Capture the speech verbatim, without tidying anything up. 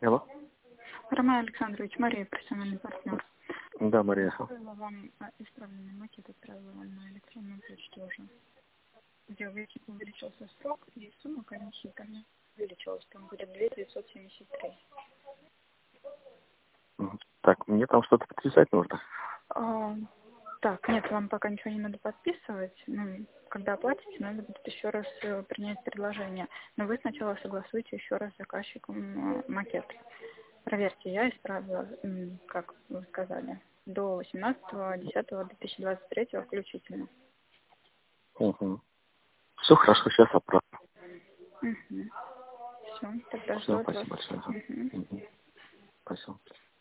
Алло. Роман Александрович, Мария, персональный партнер. Да, Мария. Отправила вам а, исправленный макет, отправила вам на электронную почту уже. Где увелич- увеличился срок и сумма комиссии увеличилась. Там будет две тысячи девятьсот семьдесят три. Мгм. Так, мне там что-то подписать нужно. А, так, нет, вам пока ничего не надо подписывать. Ну, когда оплатите, надо будет еще раз э, принять предложение. Но вы сначала согласуйте еще раз с заказчиком э, макет. Проверьте, я исправила, м, как вы сказали, до восемнадцатого десятого две тысячи двадцать третьего включительно. Угу. Все хорошо, сейчас отправлю. Угу. Все, тогда жду Все, от вас. спасибо большое. Угу. Мгм. Спасибо.